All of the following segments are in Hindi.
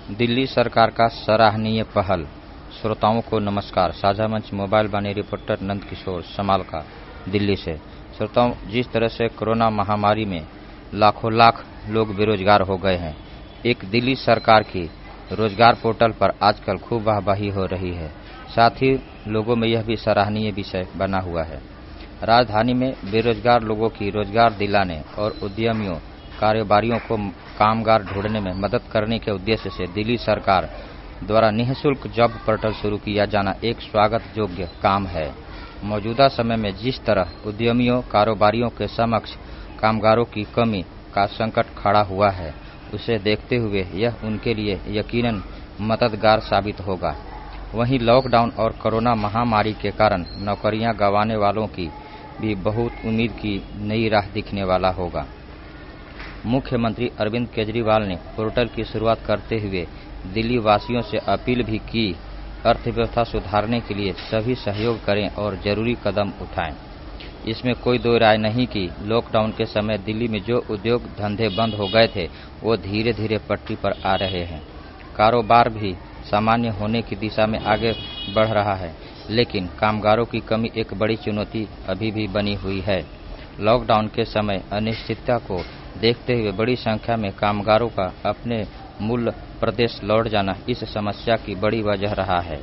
दिल्ली सरकार का सराहनीय पहल। श्रोताओं को नमस्कार। साझा मंच मोबाइल बानी रिपोर्टर नंद किशोर समालका दिल्ली से। श्रोताओं, जिस तरह से कोरोना महामारी में लाखों लाख लोग बेरोजगार हो गए हैं, एक दिल्ली सरकार की रोजगार पोर्टल पर आजकल खूब वाहवाही हो रही है। साथ ही लोगों में यह भी सराहनीय विषय बना हुआ है। राजधानी में बेरोजगार लोगों की रोजगार दिलाने और उद्यमियों कारोबारियों को कामगार ढूंढने में मदद करने के उद्देश्य से दिल्ली सरकार द्वारा निःशुल्क जॉब पोर्टल शुरू किया जाना एक स्वागत योग्य काम है। मौजूदा समय में जिस तरह उद्यमियों कारोबारियों के समक्ष कामगारों की कमी का संकट खड़ा हुआ है, उसे देखते हुए यह उनके लिए यकीनन मददगार साबित होगा। वहीं लॉकडाउन और कोरोना महामारी के कारण नौकरियां गंवाने वालों की भी बहुत उम्मीद की नई राह दिखने वाला होगा। मुख्यमंत्री अरविंद केजरीवाल ने पोर्टल की शुरुआत करते हुए दिल्ली वासियों से अपील भी की, अर्थव्यवस्था सुधारने के लिए सभी सहयोग करें और जरूरी कदम उठाएं। इसमें कोई दो राय नहीं कि लॉकडाउन के समय दिल्ली में जो उद्योग धंधे बंद हो गए थे, वो धीरे धीरे पटरी पर आ रहे हैं। कारोबार भी सामान्य होने की दिशा में आगे बढ़ रहा है, लेकिन कामगारों की कमी एक बड़ी चुनौती अभी भी बनी हुई है। लॉकडाउन के समय अनिश्चितता को देखते हुए बड़ी संख्या में कामगारों का अपने मूल प्रदेश लौट जाना इस समस्या की बड़ी वजह रहा है।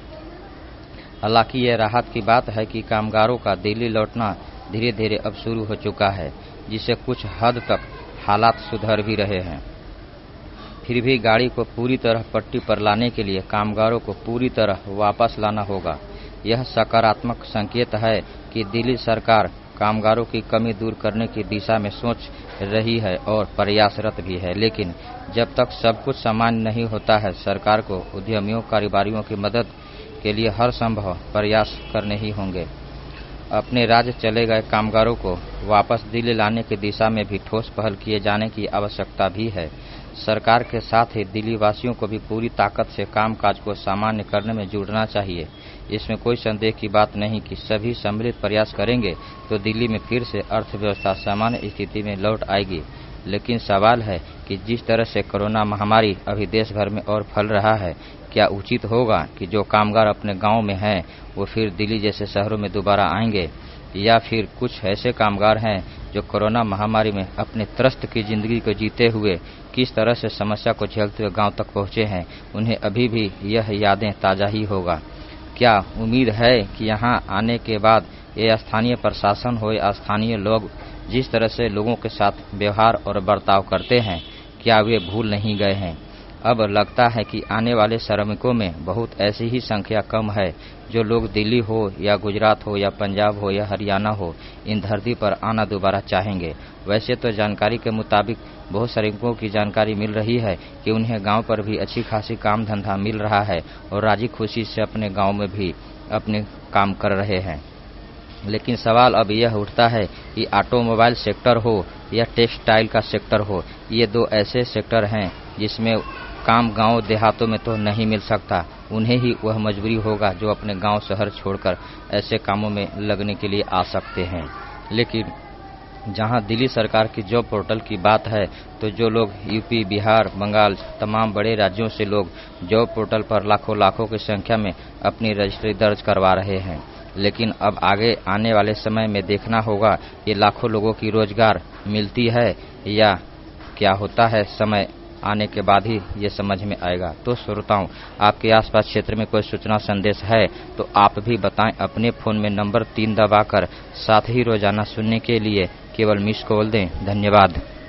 हालांकि यह राहत की बात है कि कामगारों का दिल्ली लौटना धीरे धीरे अब शुरू हो चुका है, जिससे कुछ हद तक हालात सुधर भी रहे हैं। फिर भी गाड़ी को पूरी तरह पटरी पर लाने के लिए कामगारों को पूरी तरह वापस लाना होगा। यह सकारात्मक संकेत है कि दिल्ली सरकार कामगारों की कमी दूर करने की दिशा में सोच रही है और प्रयासरत भी है। लेकिन जब तक सब कुछ सामान्य नहीं होता है, सरकार को उद्यमियों कारोबारियों की मदद के लिए हर संभव प्रयास करने ही होंगे। अपने राज्य चले गए कामगारों को वापस दिल्ली लाने की दिशा में भी ठोस पहल किए जाने की आवश्यकता भी है। सरकार के साथ ही दिल्ली वासियों को भी पूरी ताकत से कामकाज को सामान्य करने में जुटना चाहिए। इसमें कोई संदेह की बात नहीं कि सभी सम्मिलित प्रयास करेंगे तो दिल्ली में फिर से अर्थव्यवस्था सामान्य स्थिति में लौट आएगी। लेकिन सवाल है कि जिस तरह से कोरोना महामारी अभी देश भर में और फैल रहा है, क्या उचित होगा कि जो कामगार अपने गांव में हैं वो फिर दिल्ली जैसे शहरों में दोबारा आएंगे, या फिर कुछ ऐसे कामगार हैं जो कोरोना महामारी में अपने त्रस्त की जिंदगी को जीते हुए किस तरह से समस्या को झेलते हुए गांव तक पहुंचे हैं, उन्हें अभी भी यह यादें ताजा ही होगा। क्या उम्मीद है कि यहां आने के बाद ये स्थानीय प्रशासन हो या स्थानीय लोग जिस तरह से लोगों के साथ व्यवहार और बर्ताव करते हैं, क्या वे भूल नहीं गए हैं? अब लगता है कि आने वाले श्रमिकों में बहुत ऐसी ही संख्या कम है जो लोग दिल्ली हो या गुजरात हो या पंजाब हो या हरियाणा हो, इन धरती पर आना दोबारा चाहेंगे। वैसे तो जानकारी के मुताबिक बहुत श्रमिकों की जानकारी मिल रही है कि उन्हें गांव पर भी अच्छी खासी काम धंधा मिल रहा है और राजी खुशी से अपने गांव में भी अपने काम कर रहे हैं। लेकिन सवाल अब यह उठता है कि ऑटोमोबाइल सेक्टर हो या टेक्सटाइल का सेक्टर हो, ये दो ऐसे सेक्टर हैं जिसमें काम गांव देहातों में तो नहीं मिल सकता। उन्हें ही वह मजबूरी होगा जो अपने गांव शहर छोड़कर ऐसे कामों में लगने के लिए आ सकते हैं। लेकिन जहां दिल्ली सरकार की जॉब पोर्टल की बात है, तो जो लोग यूपी, बिहार, बंगाल, तमाम बड़े राज्यों से लोग जॉब पोर्टल पर लाखों लाखों की संख्या में अपनी रजिस्ट्री दर्ज करवा रहे हैं। लेकिन अब आगे आने वाले समय में देखना होगा ये लाखों लोगों की रोजगार मिलती है या क्या होता है। समय आने के बाद ही ये समझ में आएगा। तो श्रोताओं, आपके आसपास क्षेत्र में कोई सूचना संदेश है तो आप भी बताएं। अपने फोन में नंबर 3 दबाकर साथ ही रोजाना सुनने के लिए केवल मिस कॉल दें। धन्यवाद।